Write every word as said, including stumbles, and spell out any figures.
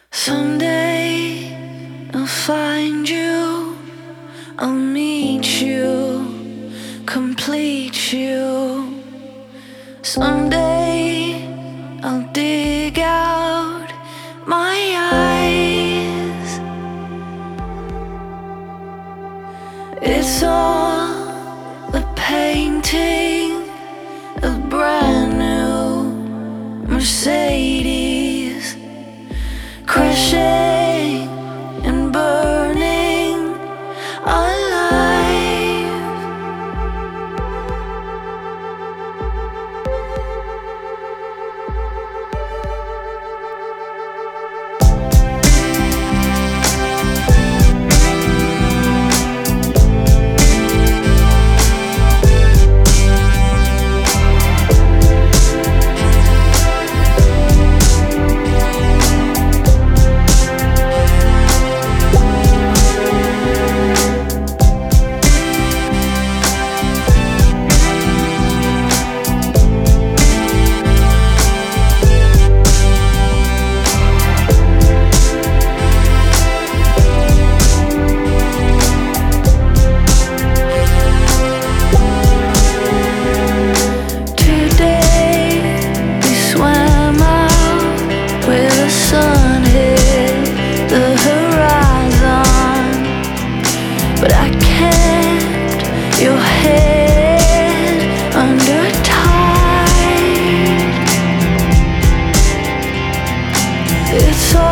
Someday I'll find you, I'll meet you, complete you. Someday I'll dig out my eyes. It's all a painting, a brand new Mercedes, crashing and burning alive. But I kept your head under tight. It's all